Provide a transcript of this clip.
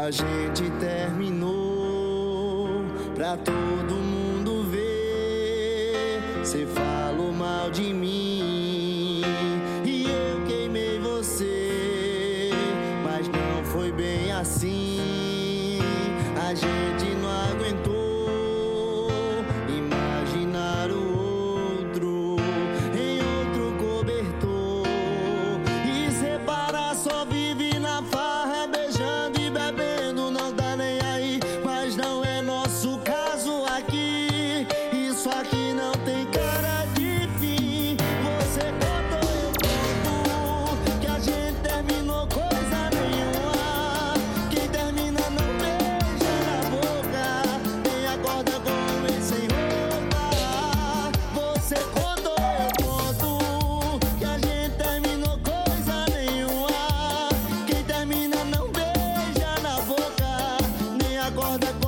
A gente terminou pra todo mundo ver. Cê falou mal de mim e eu queimei você, mas não foi bem assim. A gente não aguentou imaginar o outro em outro cobertor, e separar só vive na farra, beijando e bebendo, não dá nem aí. Mas não é nosso caso aqui, isso aqui não tem cara de fim. Você contou, eu conto, que a gente terminou coisa nenhuma. Quem termina não beija na boca, nem acorda com o ex sem roupa. Você contou, eu conto, que a gente terminou coisa nenhuma. Quem termina não beija na boca, nem acorda com